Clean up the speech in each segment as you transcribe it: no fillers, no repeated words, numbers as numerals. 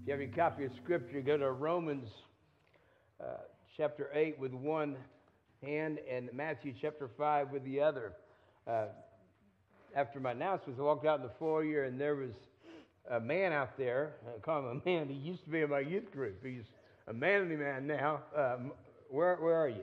you have your copy of Scripture, go to Romans chapter 8 with one hand and Matthew chapter 5 with the other. After my announcements, I walked out in the foyer and there was a man out there. I call him a man. He used to be in my youth group. He's a manly man now. Where are you?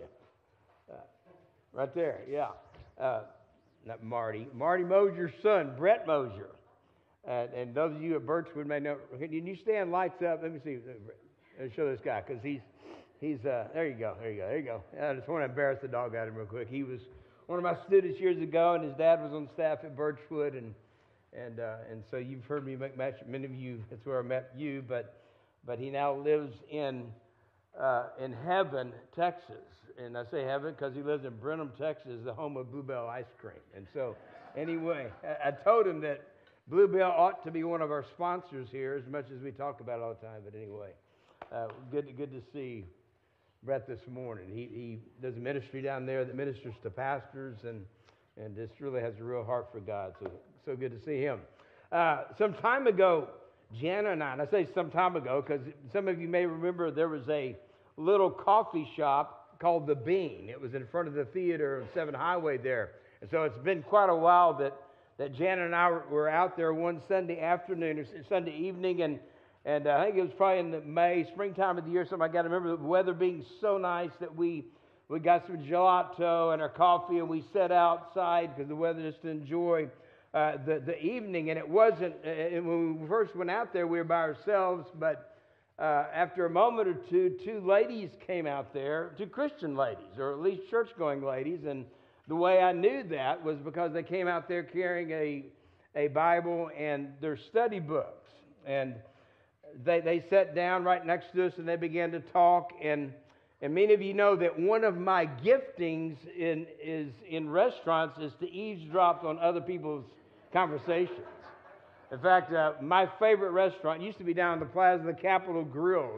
Right there, yeah. Not Marty. Marty Mosier's son, Brett Mosier. And those of you at Birchwood may know. Can you stand lights up? Let me see. Let me show this guy because he's there you go. I just want to embarrass the dog out of him real quick. He was one of my students years ago, and his dad was on staff at Birchwood, and so you've heard me make many of you. That's where I met you, but he now lives in Heaven, Texas, and I say Heaven because he lives in Brenham, Texas, the home of Bluebell ice cream. And so anyway, I told him that Bluebell ought to be one of our sponsors here, as much as we talk about it all the time. But anyway, good to see Brett this morning. He does a ministry down there that ministers to pastors, and just really has a real heart for God. So good to see him. Some time ago, Jana and I say some time ago because some of you may remember there was a little coffee shop called The Bean. It was in front of the theater on 7 Highway there. And so it's been quite a while that Janet and I were out there one Sunday afternoon or Sunday evening, and I think it was probably in the springtime of the year, something like that. I remember the weather being so nice that we got some gelato and our coffee, and we sat outside because the weather just to enjoy the evening. And it wasn't, when we first went out there, we were by ourselves, but after a moment or two ladies came out there, 2 Christian ladies, or at least church-going ladies, and the way I knew that was because they came out there carrying a Bible and their study books. And they sat down right next to us and they began to talk. And many of you know that one of my giftings in restaurants is to eavesdrop on other people's conversations. In fact, my favorite restaurant used to be down in the Plaza of the Capitol Grill.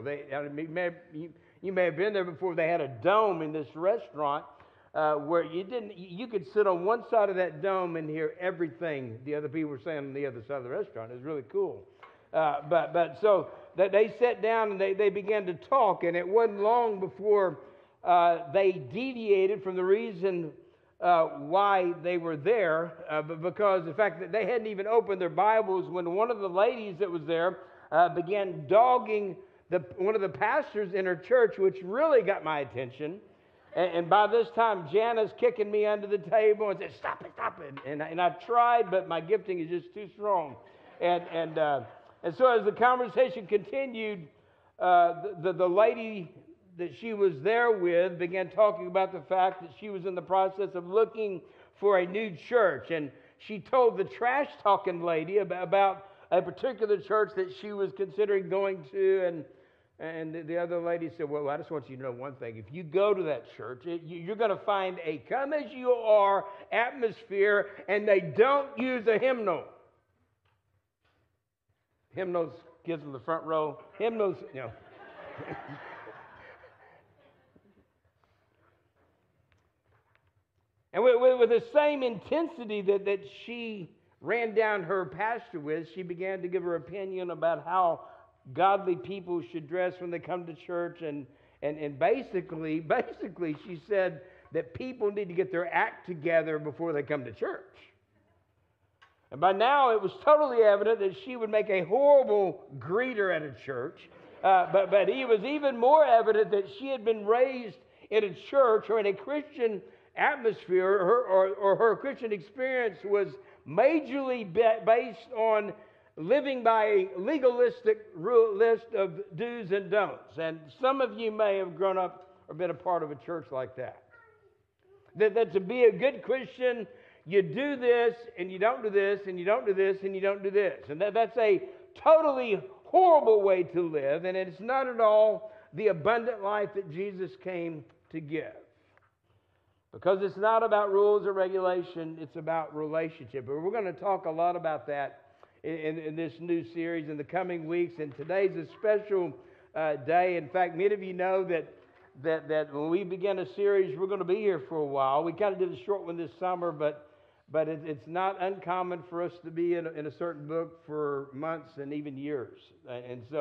You may have been there before. They had a dome in this restaurant. Where you could sit on one side of that dome and hear everything the other people were saying on the other side of the restaurant. It was really cool. But so that they sat down and they began to talk, and it wasn't long before they deviated from the reason why they were there, but because the fact that they hadn't even opened their Bibles when one of the ladies that was there began dogging one of the pastors in her church, which really got my attention. And by this time, Jana's kicking me under the table and said, stop it. And I tried, but my gifting is just too strong. And so as the conversation continued, the lady that she was there with began talking about the fact that she was in the process of looking for a new church. And she told the trash-talking lady about a particular church that she was considering going to, and the other lady said, well, I just want you to know one thing. If you go to that church, you're going to find a come-as-you-are atmosphere, and they don't use a hymnal. Hymnals, kids in the front row. Hymnals, you know. And with the same intensity that she ran down her pastor with, she began to give her opinion about how godly people should dress when they come to church, and basically she said that people need to get their act together before they come to church. And by now it was totally evident that she would make a horrible greeter at a church, but it was even more evident that she had been raised in a church or in a Christian atmosphere, or her Christian experience was majorly based on living by a legalistic list of do's and don'ts. And some of you may have grown up or been a part of a church like that. That to be a good Christian, you do this, and you don't do this, and you don't do this, and you don't do this. And that's a totally horrible way to live, and it's not at all the abundant life that Jesus came to give. Because it's not about rules or regulation, it's about relationship. But we're going to talk a lot about that in this new series in the coming weeks. And today's a special day. In fact, many of you know that when we begin a series, we're going to be here for a while. We kind of did a short one this summer, but it's not uncommon for us to be in a certain book for months and even years. And so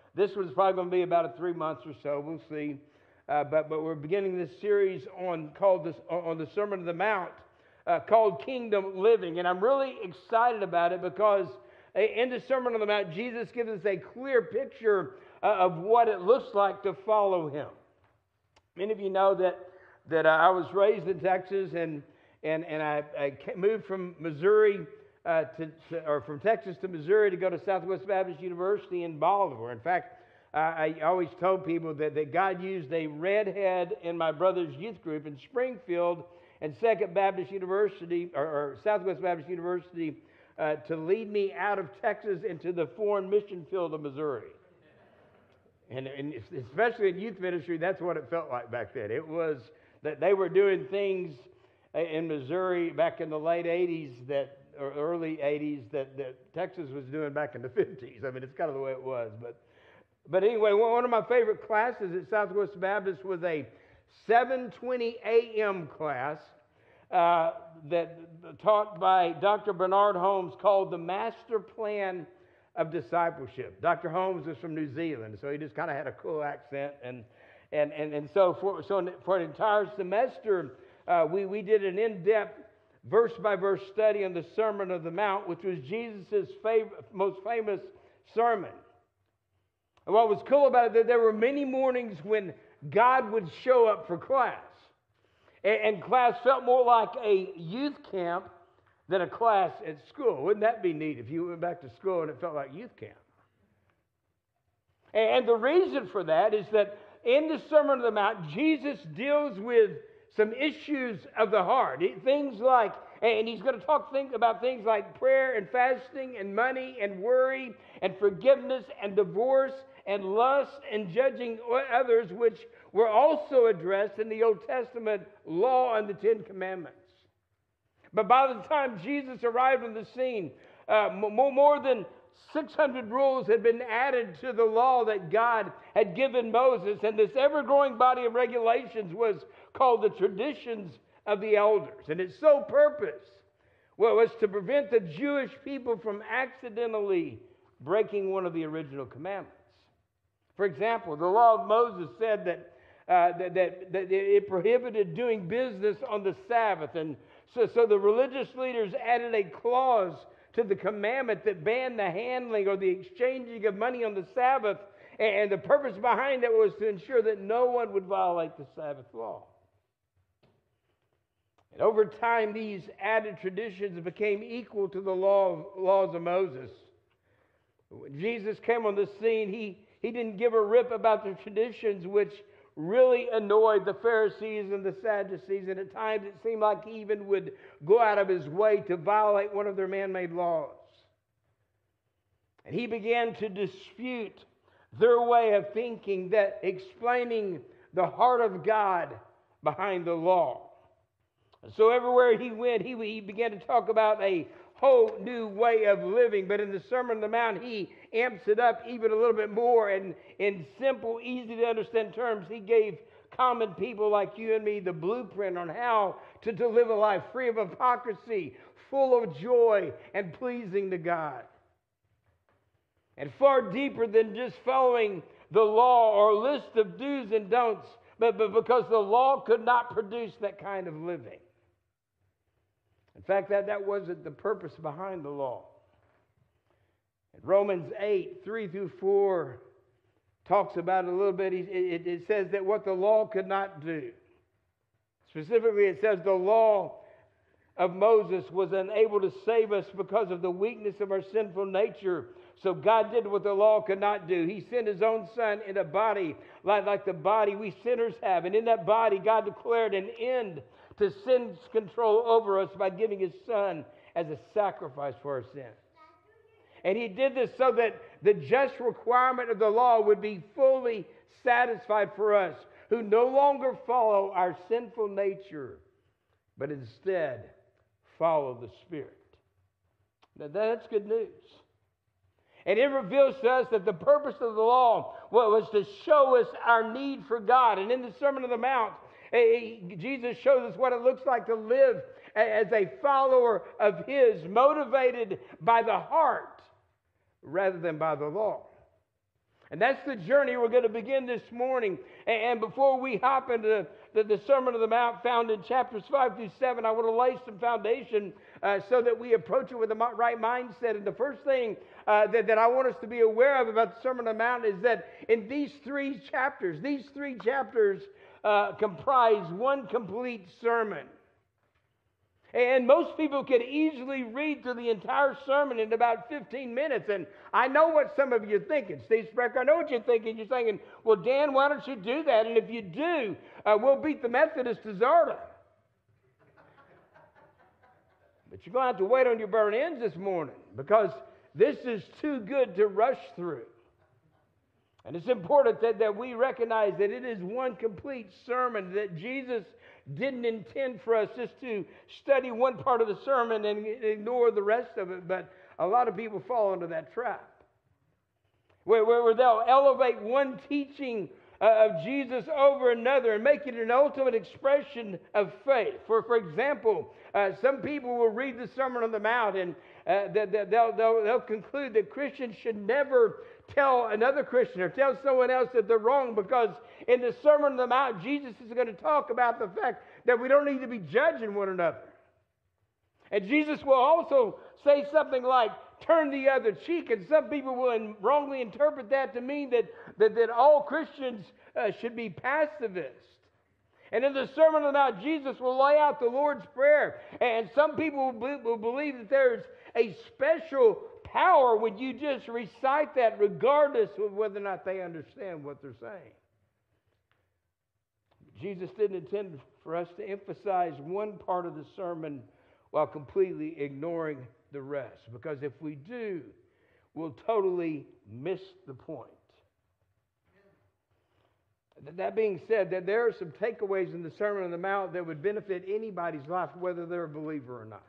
this one's probably going to be about 3 months or so. We'll see. But we're beginning this series on the Sermon on the Mount called Kingdom Living. And I'm really excited about it because in the Sermon on the Mount, Jesus gives us a clear picture of what it looks like to follow him. Many of you know that I was raised in Texas and I moved from Missouri from Texas to Missouri to go to Southwest Baptist University in Bolivar. In fact, I always told people that God used a redhead in my brother's youth group in Springfield and Second Baptist University or Southwest Baptist University to lead me out of Texas into the foreign mission field of Missouri. And especially in youth ministry, that's what it felt like back then. It was that they were doing things in Missouri back in the late 80s or early 80s that Texas was doing back in the 50s. I mean, it's kind of the way it was. But anyway, one of my favorite classes at Southwest Baptist was a 7:20 a.m. class that taught by Dr. Bernard Holmes called The Master Plan of Discipleship. Dr. Holmes is from New Zealand, so he just kind of had a cool accent. And so for an entire semester, we did an in-depth verse-by-verse study on the Sermon on the Mount, which was Jesus' most famous sermon. And what was cool about it, that there were many mornings when God would show up for class. And class felt more like a youth camp than a class at school. Wouldn't that be neat if you went back to school and it felt like youth camp? And the reason for that is that in the Sermon on the Mount, Jesus deals with some issues of the heart. Things like, and he's going to talk about things like prayer and fasting and money and worry and forgiveness and divorce and lust and judging others, which were also addressed in the Old Testament law and the Ten Commandments. But by the time Jesus arrived on the scene, more than 600 rules had been added to the law that God had given Moses, and this ever-growing body of regulations was called the traditions of the elders. And its sole purpose was to prevent the Jewish people from accidentally breaking one of the original commandments. For example, the law of Moses said that it prohibited doing business on the Sabbath, and so the religious leaders added a clause to the commandment that banned the handling or the exchanging of money on the Sabbath, and the purpose behind that was to ensure that no one would violate the Sabbath law. And over time, these added traditions became equal to the laws of Moses. When Jesus came on the scene, he didn't give a rip about the traditions which really annoyed the Pharisees and the Sadducees, and at times it seemed like he even would go out of his way to violate one of their man-made laws. And he began to dispute their way of thinking, that explaining the heart of God behind the law. And so everywhere he went, he began to talk about a whole new way of living. But in the Sermon on the Mount, he amps it up even a little bit more. And in simple, easy to understand terms, he gave common people like you and me the blueprint on how to live a life free of hypocrisy, full of joy, and pleasing to God. And far deeper than just following the law or a list of do's and don'ts, but because the law could not produce that kind of living. In fact, that wasn't the purpose behind the law. In Romans 8, 3-4 talks about it a little bit. It says that what the law could not do. Specifically, it says the law of Moses was unable to save us because of the weakness of our sinful nature. So God did what the law could not do. He sent his own son in a body like the body we sinners have. And in that body, God declared an end to sin's control over us by giving his son as a sacrifice for our sins. And he did this so that the just requirement of the law would be fully satisfied for us, who no longer follow our sinful nature, but instead follow the Spirit. Now that's good news. And it reveals to us that the purpose of the law was to show us our need for God. And in the Sermon on the Mount, Jesus shows us what it looks like to live as a follower of his, motivated by the heart rather than by the law. And that's the journey we're going to begin this morning. And before we hop into the Sermon on the Mount found in chapters 5 through 7, I want to lay some foundation so that we approach it with the right mindset. And the first thing that I want us to be aware of about the Sermon on the Mount is that in these three chapters comprise one complete sermon. And most people could easily read through the entire sermon in about 15 minutes. And I know what some of you are thinking. Steve Sprecher, I know what you're thinking. You're thinking, well, Dan, why don't you do that? And if you do, we'll beat the Methodists to Zarda. But you're going to have to wait on your burn ends this morning, because this is too good to rush through. And it's important that we recognize that it is one complete sermon, that Jesus didn't intend for us just to study one part of the sermon and ignore the rest of it, but a lot of people fall into that trap, where they'll elevate one teaching of Jesus over another and make it an ultimate expression of faith. For example, some people will read the Sermon on the Mount and they'll conclude that Christians should never tell another Christian or tell someone else that they're wrong, because in the Sermon on the Mount, Jesus is going to talk about the fact that we don't need to be judging one another. And Jesus will also say something like, turn the other cheek, and some people will wrongly interpret that to mean that all Christians should be pacifists. And in the Sermon on the Mount, Jesus will lay out the Lord's Prayer, and some people will believe that there's a special power when you just recite that, regardless of whether or not they understand what they're saying. Jesus didn't intend for us to emphasize one part of the sermon while completely ignoring the rest, because if we do, we'll totally miss the point. That being said, that there are some takeaways in the Sermon on the Mount that would benefit anybody's life, whether they're a believer or not.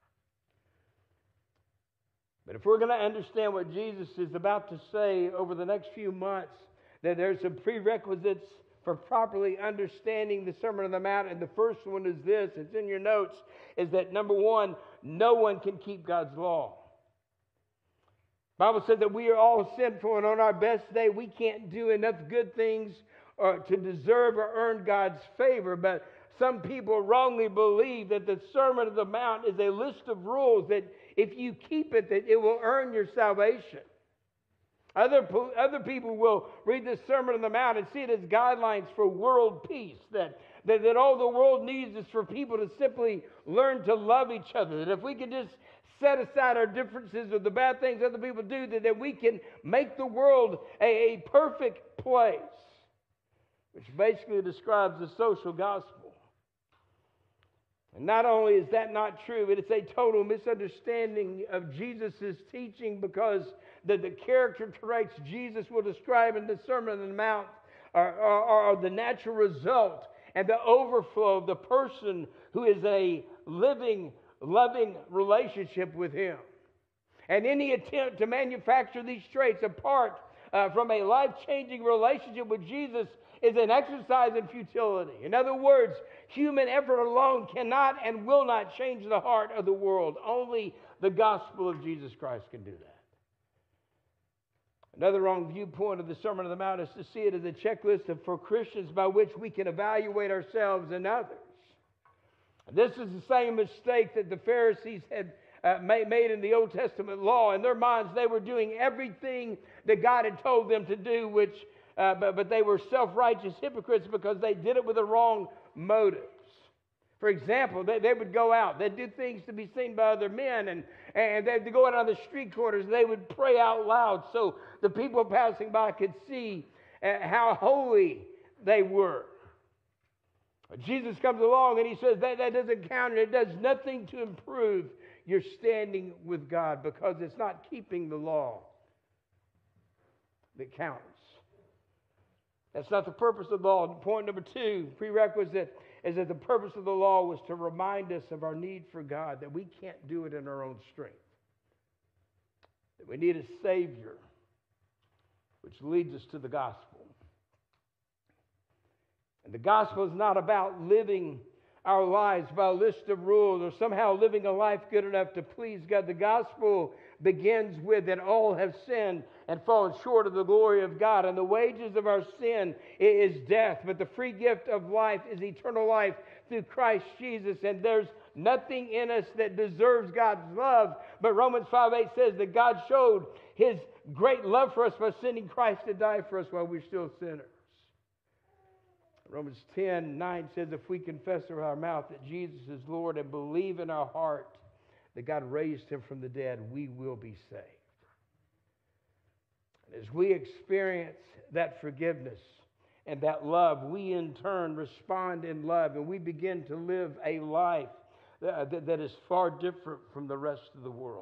But if we're going to understand what Jesus is about to say over the next few months, that there's some prerequisites for properly understanding the Sermon on the Mount. And the first one is this, it's in your notes, is that number one, no one can keep God's law. The Bible said that we are all sinful, and on our best day we can't do enough good things to deserve or earn God's favor. But some people wrongly believe that the Sermon on the Mount is a list of rules that if you keep it, that it will earn your salvation. Other people will read the Sermon on the Mount and see it as guidelines for world peace, that all the world needs is for people to simply learn to love each other, that if we can just set aside our differences or the bad things other people do, that we can make the world a perfect place, which basically describes the social gospel. And not only is that not true, but it's a total misunderstanding of Jesus' teaching, because the character traits Jesus will describe in the Sermon on the Mount are the natural result and the overflow of the person who is a living, loving relationship with Him. And any attempt to manufacture these traits apart from a life-changing relationship with Jesus is an exercise in futility. In other words, human effort alone cannot and will not change the heart of the world. Only the gospel of Jesus Christ can do that. Another wrong viewpoint of the Sermon on the Mount is to see it as a checklist for Christians by which we can evaluate ourselves and others. This is the same mistake that the Pharisees had made in the Old Testament law. In their minds, they were doing everything that God had told them to do, but they were self-righteous hypocrites because they did it with the wrong motives. For example, they would go out, they'd do things to be seen by other men, and they'd go out on the street corners, and they would pray out loud so the people passing by could see how holy they were. Jesus comes along and He says that doesn't count, and it does nothing to improve your standing with God, because it's not keeping the law that counts. That's not the purpose of the law. Point number two, prerequisite, is that the purpose of the law was to remind us of our need for God, that we can't do it in our own strength, that we need a Savior, which leads us to the gospel. And the gospel is not about living our lives by a list of rules or somehow living a life good enough to please God. The gospel begins with that all have sinned and fallen short of the glory of God. And the wages of our sin is death, but the free gift of life is eternal life through Christ Jesus. And there's nothing in us that deserves God's love. But Romans 5:8 says that God showed His great love for us by sending Christ to die for us while we're still sinners. Romans 10:9 says, if we confess with our mouth that Jesus is Lord and believe in our heart that God raised Him from the dead, we will be saved. And as we experience that forgiveness and that love, we in turn respond in love, and we begin to live a life that is far different from the rest of the world.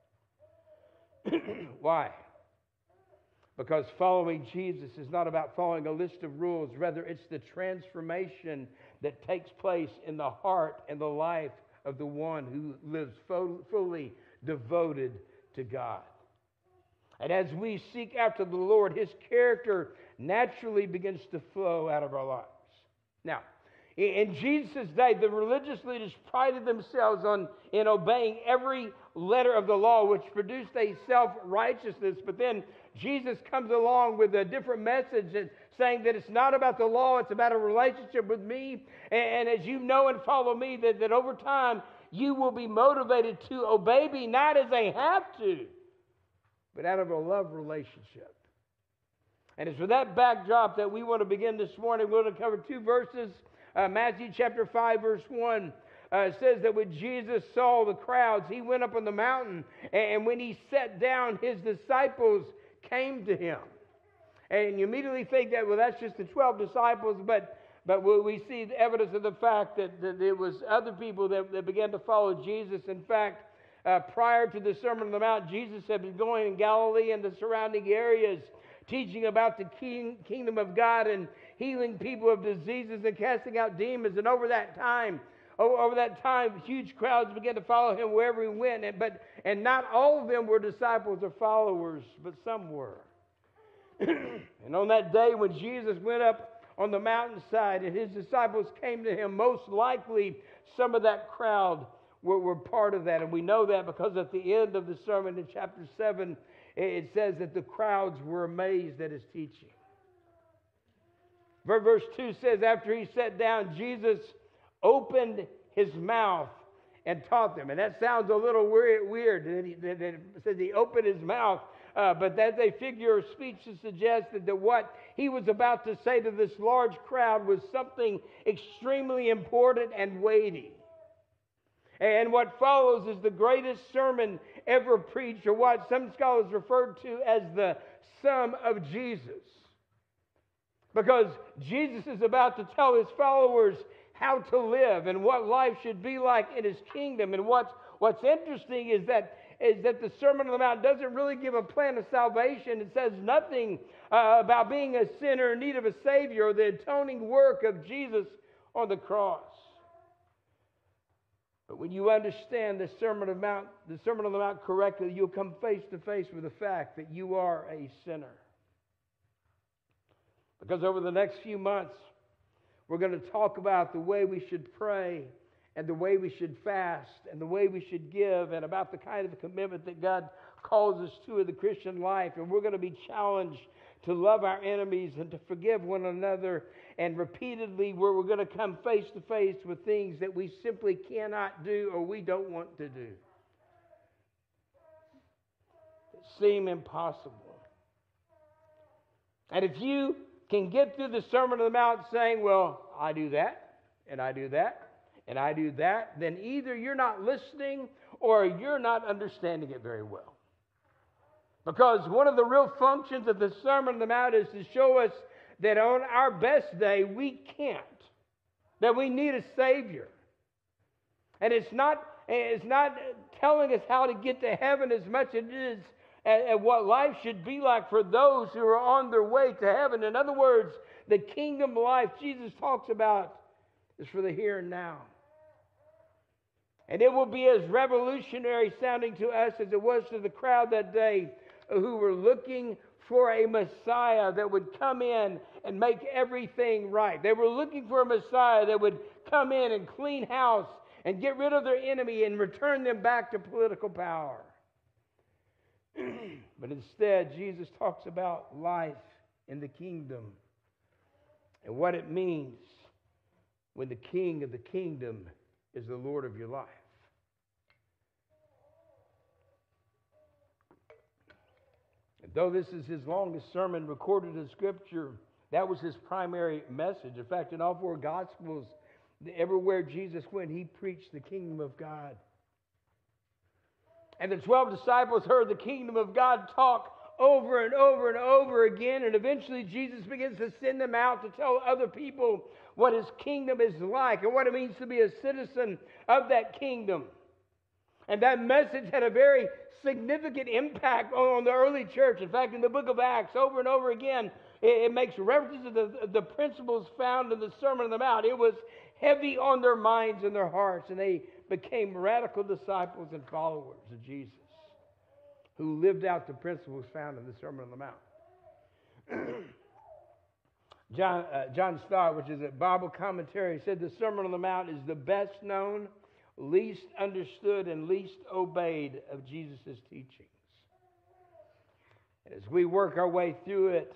Why? Because following Jesus is not about following a list of rules. Rather, it's the transformation that takes place in the heart and the life of the one who lives fully devoted to God. And as we seek after the Lord, His character naturally begins to flow out of our lives. Now, in Jesus' day, the religious leaders prided themselves in obeying every letter of the law, which produced a self-righteousness. But then Jesus comes along with a different message, saying that it's not about the law, it's about a relationship with me. And as you know and follow me, that over time you will be motivated to obey me, not as a have to, but out of a love relationship. And it's with that backdrop that we want to begin this morning. We're going to cover two verses. Matthew chapter 5, verse 1 says that when Jesus saw the crowds, He went up on the mountain, and when He sat down, His disciples came to Him. And you immediately think that, well, that's just the 12 disciples, but we see the evidence of the fact that there was other people that began to follow Jesus. In fact, prior to the Sermon on the Mount, Jesus had been going in Galilee and the surrounding areas, teaching about the kingdom of God and healing people of diseases and casting out demons. And over that time, huge crowds began to follow Him wherever He went. And not all of them were disciples or followers, but some were. And on that day when Jesus went up on the mountainside and His disciples came to Him, most likely some of that crowd were part of that. And we know that because at the end of the sermon in chapter 7, it says that the crowds were amazed at His teaching. Verse 2 says, after He sat down, Jesus opened His mouth and taught them. And that sounds a little weird. It says He opened His mouth. But that's a figure of speech to suggest that what He was about to say to this large crowd was something extremely important and weighty. And what follows is the greatest sermon ever preached, or what some scholars refer to as the sum of Jesus. Because Jesus is about to tell His followers how to live and what life should be like in His kingdom. And what's interesting is that the Sermon on the Mount doesn't really give a plan of salvation. It says nothing about being a sinner in need of a Savior or the atoning work of Jesus on the cross. But when you understand the Sermon on the Mount correctly, you'll come face to face with the fact that you are a sinner. Because over the next few months, we're going to talk about the way we should pray and the way we should fast and the way we should give and about the kind of commitment that God calls us to in the Christian life. And we're going to be challenged to love our enemies and to forgive one another. And repeatedly, we're going to come face to face with things that we simply cannot do or we don't want to do, that seem impossible. And if you can get through the Sermon on the Mount saying, well, I do that, and I do that, and I do that, then either you're not listening or you're not understanding it very well. Because one of the real functions of the Sermon on the Mount is to show us that on our best day we can't, that we need a Savior. And it's not telling us how to get to heaven as much as it is at what life should be like for those who are on their way to heaven. In other words, the kingdom life Jesus talks about is for the here and now. And it will be as revolutionary sounding to us as it was to the crowd that day who were looking for a Messiah that would come in and make everything right. They were looking for a Messiah that would come in and clean house and get rid of their enemy and return them back to political power. But instead, Jesus talks about life in the kingdom and what it means when the king of the kingdom is the Lord of your life. And though this is his longest sermon recorded in Scripture, that was his primary message. In fact, in all four Gospels, everywhere Jesus went, he preached the kingdom of God. And the 12 disciples heard the kingdom of God talk over and over and over again. And eventually Jesus begins to send them out to tell other people what his kingdom is like and what it means to be a citizen of that kingdom. And that message had a very significant impact on the early church. In fact, in the book of Acts, over and over again, it makes references to the principles found in the Sermon on the Mount. It was heavy on their minds and their hearts, and they became radical disciples and followers of Jesus who lived out the principles found in the Sermon on the Mount. John Stott, which is a Bible commentary, said the Sermon on the Mount is the best known, least understood, and least obeyed of Jesus' teachings. As we work our way through it,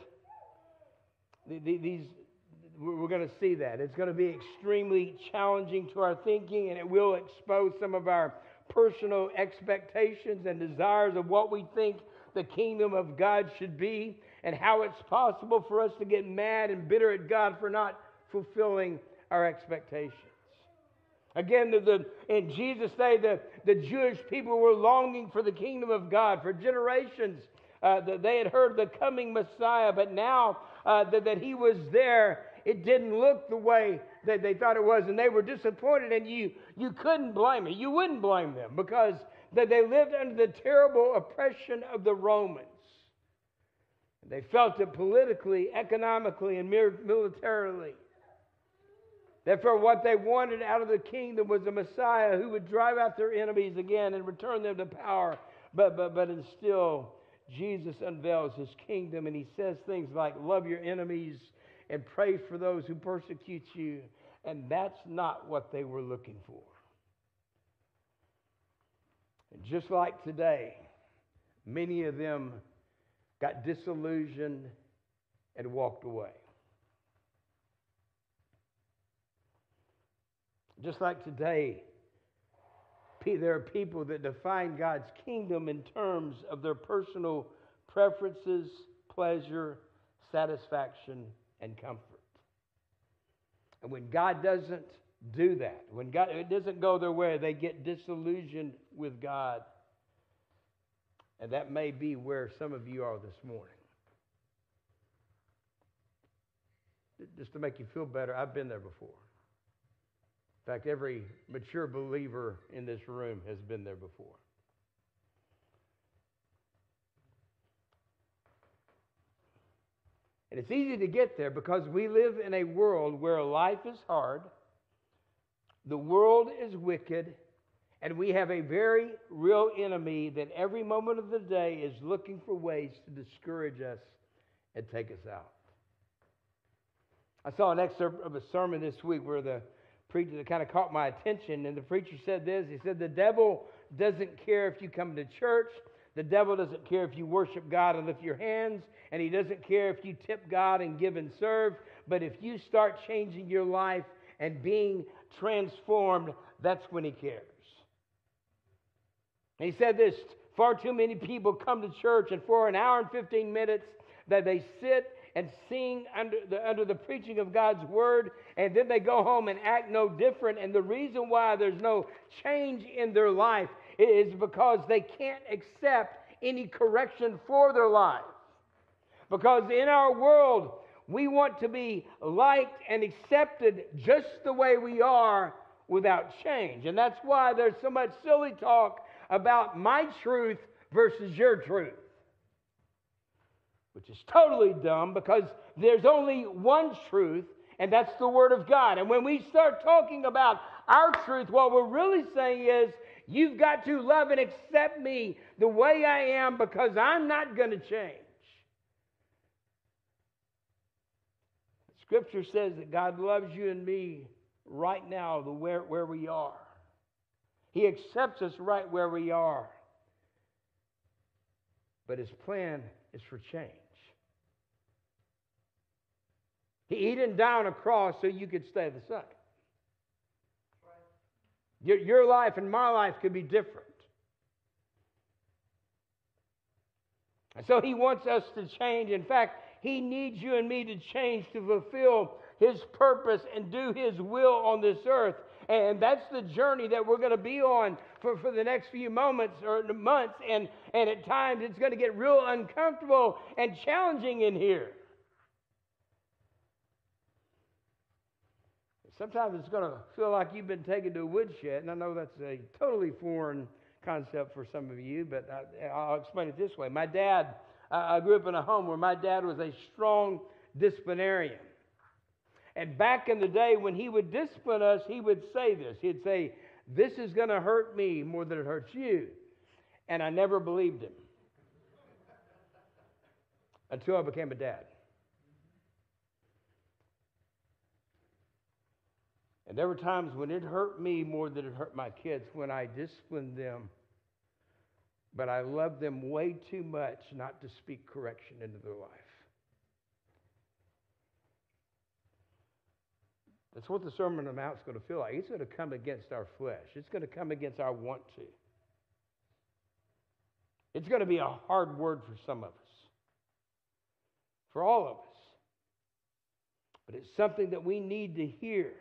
we're going to see that. It's going to be extremely challenging to our thinking, and it will expose some of our personal expectations and desires of what we think the kingdom of God should be, and how it's possible for us to get mad and bitter at God for not fulfilling our expectations. Again, in Jesus' day, the Jewish people were longing for the kingdom of God. For generations, they had heard the coming Messiah, but now that he was there, it didn't look the way that they thought it was, and they were disappointed, and you couldn't blame them. You wouldn't blame them, because that they lived under the terrible oppression of the Romans. They felt it politically, economically, and militarily. Therefore, what they wanted out of the kingdom was a Messiah who would drive out their enemies again and return them to power. But instill, Jesus unveils his kingdom, and he says things like, love your enemies and pray for those who persecute you. And that's not what they were looking for. And just like today, many of them got disillusioned and walked away. Just like today, there are people that define God's kingdom in terms of their personal preferences, pleasure, satisfaction, and comfort. And when God doesn't do that, when it doesn't go their way, they get disillusioned with God. And that may be where some of you are this morning. Just to make you feel better, I've been there before. In fact, every mature believer in this room has been there before. And it's easy to get there because we live in a world where life is hard, the world is wicked, and we have a very real enemy that every moment of the day is looking for ways to discourage us and take us out. I saw an excerpt of a sermon this week where the preacher that kind of caught my attention, and the preacher said this. He said, the devil doesn't care if you come to church. The devil doesn't care if you worship God and lift your hands, and he doesn't care if you tip God and give and serve. But if you start changing your life and being transformed, that's when he cares. And he said this, far too many people come to church, and for an hour and 15 minutes that they sit and sing under the preaching of God's word, and then they go home and act no different. And the reason why there's no change in their life is because they can't accept any correction for their life. Because in our world, we want to be liked and accepted just the way we are without change. And that's why there's so much silly talk about my truth versus your truth. Which is totally dumb, because there's only one truth, and that's the Word of God. And when we start talking about our truth, what we're really saying is, you've got to love and accept me the way I am, because I'm not going to change. Scripture says that God loves you and me right now, where we are. He accepts us right where we are. but His plan is for change. He didn't die on a cross so you could stay the same. Your life and my life could be different. And so He wants us to change. In fact, He needs you and me to change to fulfill His purpose and do His will on this earth. And that's the journey that we're going to be on for the next few moments or months. And at times it's going to get real uncomfortable and challenging in here. Sometimes it's going to feel like you've been taken to a woodshed. And I know that's a totally foreign concept for some of you, but I'll explain it this way. My dad, I grew up in a home where my dad was a strong disciplinarian. And back in the day when he would discipline us, he would say this. He'd say, "This is going to hurt me more than it hurts you." And I never believed him until I became a dad. And there were times when it hurt me more than it hurt my kids when I disciplined them. But I loved them way too much not to speak correction into their life. That's what the Sermon on the Mount is going to feel like. It's going to come against our flesh. It's going to come against our want to. It's going to be a hard word for some of us. For all of us. But it's something that we need to hear.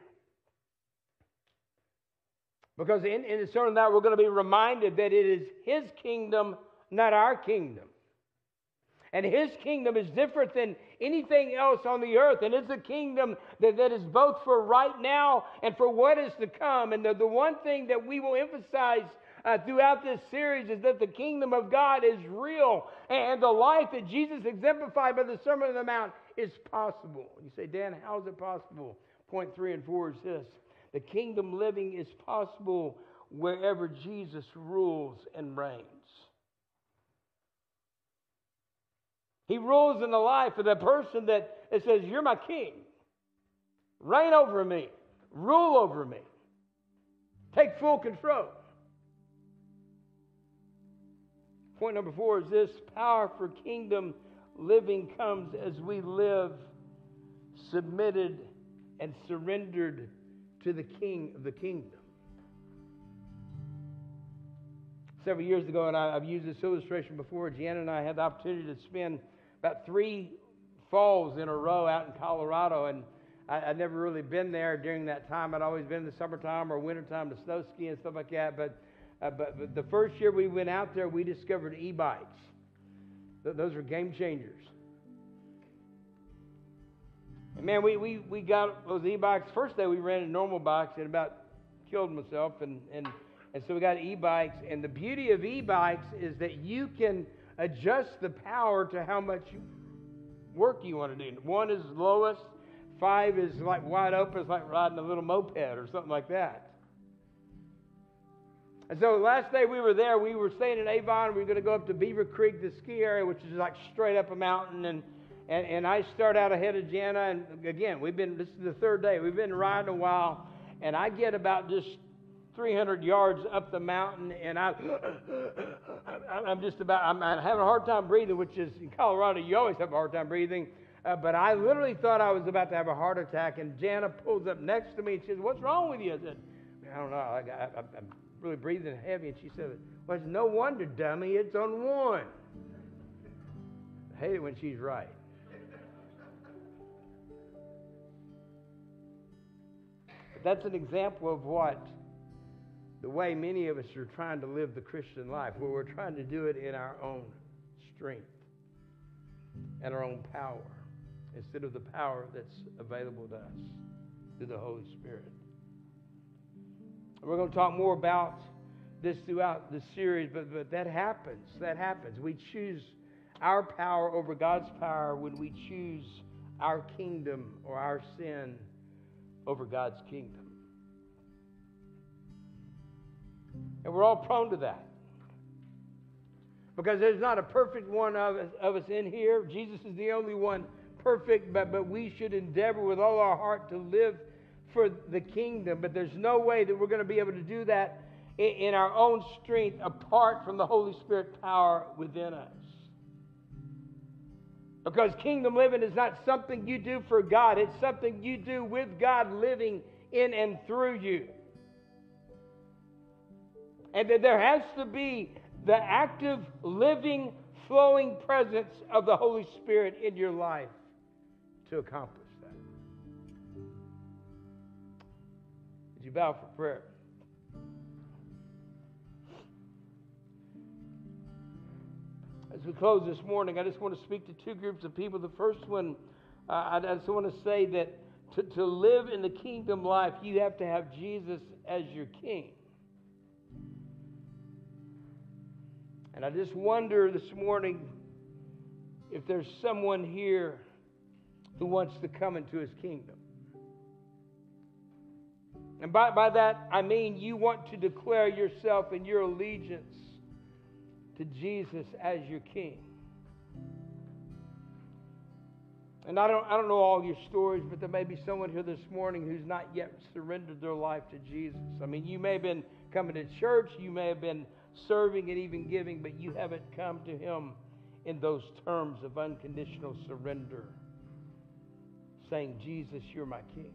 Because in the Sermon on the Mount, we're going to be reminded that it is His kingdom, not our kingdom. And His kingdom is different than anything else on the earth. And it's a kingdom that is both for right now and for what is to come. And the one thing that we will emphasize throughout this series is that the kingdom of God is real. And the life that Jesus exemplified by the Sermon on the Mount is possible. You say, "Dan, how is it possible?" Point 3 and 4 is this. The kingdom living is possible wherever Jesus rules and reigns. He rules in the life of the person that says, "You're my king. Reign over me. Rule over me. Take full control." Point number 4 is this. Power for kingdom living comes as we live submitted and surrendered to the King of the kingdom. Several years ago, and I've used this illustration before, Gianna and I had the opportunity to spend about 3 falls in a row out in Colorado, and I'd never really been there during that time. I'd always been in the summertime or wintertime to snow ski and stuff like that, but the first year we went out there, we discovered e-bikes. Those are game changers. And man, we got those e-bikes. First day we ran normal bikes and about killed myself, and so we got e-bikes. And the beauty of e-bikes is that you can adjust the power to how much work you want to do. 1 is lowest, 5 is like wide open. It's like riding a little moped or something like that. And so the last day we were there, we were staying in Avon. We were going to go up to Beaver Creek, the ski area, which is like straight up a mountain. And I start out ahead of Jana. And again, this is the 3rd day. We've been riding a while. And I get about just 300 yards up the mountain. And I'm having a hard time breathing, which is in Colorado, you always have a hard time breathing. But I literally thought I was about to have a heart attack. And Jana pulls up next to me and she says, "What's wrong with you?" I said, "I don't know. I'm really breathing heavy." And she said, "Well, it's no wonder, dummy. It's on 1. I hate it when she's right. But that's an example of the way many of us are trying to live the Christian life, where we're trying to do it in our own strength and our own power, instead of the power that's available to us through the Holy Spirit. We're going to talk more about this throughout the series, but that happens. That happens. We choose our power over God's power when we choose our kingdom or our sin over God's kingdom. And we're all prone to that. Because there's not a perfect one of us in here. Jesus is the only one perfect, but we should endeavor with all our heart to live for the kingdom. But there's no way that we're going to be able to do that in our own strength apart from the Holy Spirit power within us. Because kingdom living is not something you do for God. It's something you do with God living in and through you. And that there has to be the active, living, flowing presence of the Holy Spirit in your life to accomplish that. Would you bow for prayer? As we close this morning, I just want to speak to two groups of people. The first one, I just want to say that to live in the kingdom life, you have to have Jesus as your king. And I just wonder this morning if there's someone here who wants to come into his kingdom. And by that, I mean you want to declare yourself and your allegiance to Jesus as your king. And I don't know all your stories, but there may be someone here this morning who's not yet surrendered their life to Jesus. I mean, you may have been coming to church, you may have been serving and even giving, but you haven't come to Him in those terms of unconditional surrender, saying, Jesus, you're my King.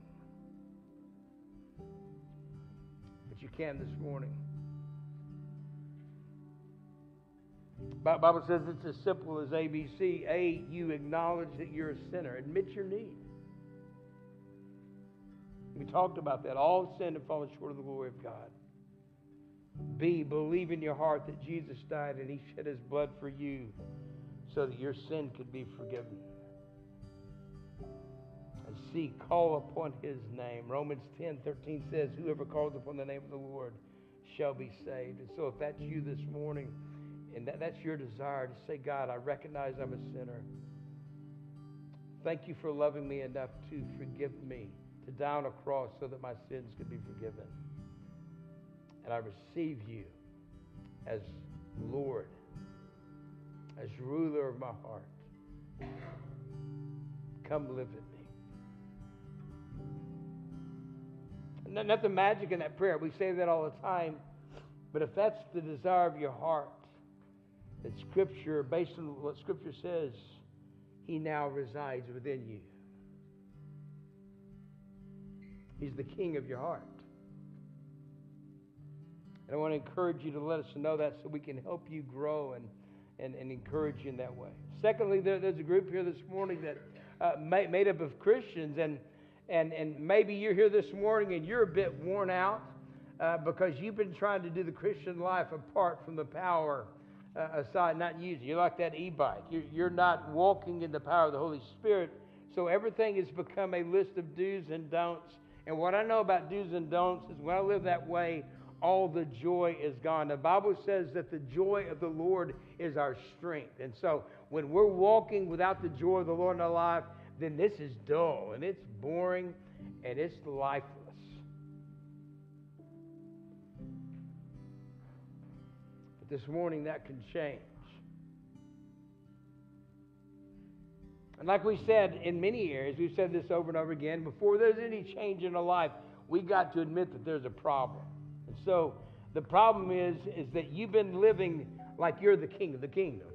But you can this morning. The Bible says it's as simple as ABC. A, you acknowledge that you're a sinner. Admit your need. We talked about that. All have sinned and fallen short of the glory of God. B, believe in your heart that Jesus died and He shed His blood for you so that your sin could be forgiven. And C, call upon His name. Romans 10:13 says, whoever calls upon the name of the Lord shall be saved. And so if that's you this morning, and that's your desire to say, God, I recognize I'm a sinner. Thank you for loving me enough to forgive me, to die on a cross so that my sins could be forgiven. And I receive you as Lord, as ruler of my heart. Come live in me. Nothing magic in that prayer. We say that all the time. But if that's the desire of your heart, that Scripture, based on what Scripture says, He now resides within you. He's the King of your heart. And I want to encourage you to let us know that so we can help you grow and encourage you in that way. Secondly, there's a group here this morning that made up of Christians, and maybe you're here this morning and you're a bit worn out because you've been trying to do the Christian life apart from the power aside, not using. You're like that e-bike. You're not walking in the power of the Holy Spirit. So everything has become a list of do's and don'ts. And what I know about do's and don'ts is when I live that way, all the joy is gone. The Bible says that the joy of the Lord is our strength. And so when we're walking without the joy of the Lord in our life, then this is dull and it's boring and it's lifeless. But this morning that can change. And like we said in many areas, we've said this over and over again, before there's any change in our life, we got to admit that there's a problem. And so the problem is that you've been living like you're the king of the kingdom.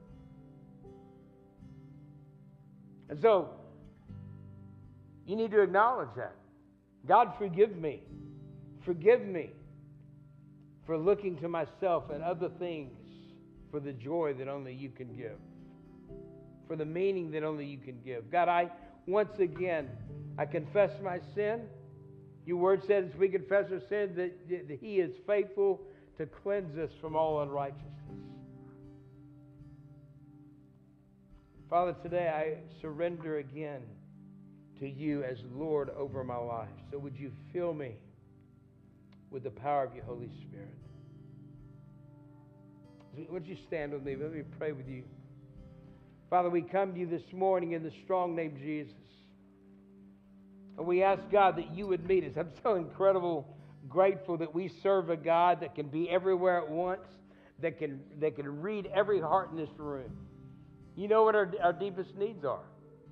And so you need to acknowledge that. God, forgive me. Forgive me for looking to myself and other things for the joy that only you can give, for the meaning that only you can give. God, once again, I confess my sin. Your word says we confess our sins that He is faithful to cleanse us from all unrighteousness. Father, today I surrender again to you as Lord over my life. So would you fill me with the power of your Holy Spirit? Would you stand with me? Let me pray with you. Father, we come to you this morning in the strong name of Jesus. And we ask, God, that you would meet us. I'm so grateful that we serve a God that can be everywhere at once, that can read every heart in this room. You know what our deepest needs are.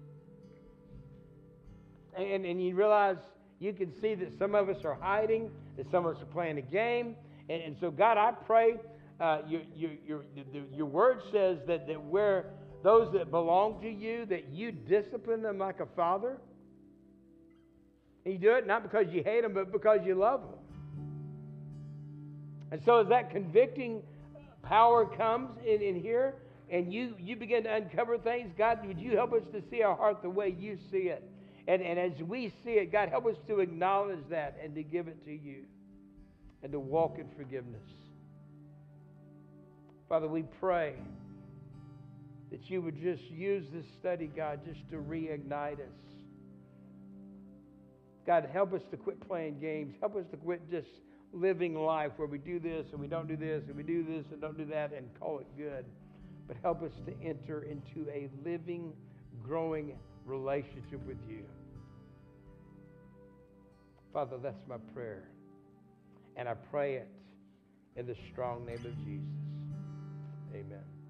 And you realize, you can see that some of us are hiding, that some of us are playing a game. And so, God, I pray, your word says that where those that belong to you, that you discipline them like a father. And you do it not because you hate them, but because you love them. And so as that convicting power comes in here, and you begin to uncover things, God, would you help us to see our heart the way you see it? And as we see it, God, help us to acknowledge that and to give it to you and to walk in forgiveness. Father, we pray that you would just use this study, God, just to reignite us. God, help us to quit playing games. Help us to quit just living life where we do this and we don't do this and we do this and don't do that and call it good. But help us to enter into a living, growing relationship with you. Father, that's my prayer. And I pray it in the strong name of Jesus. Amen.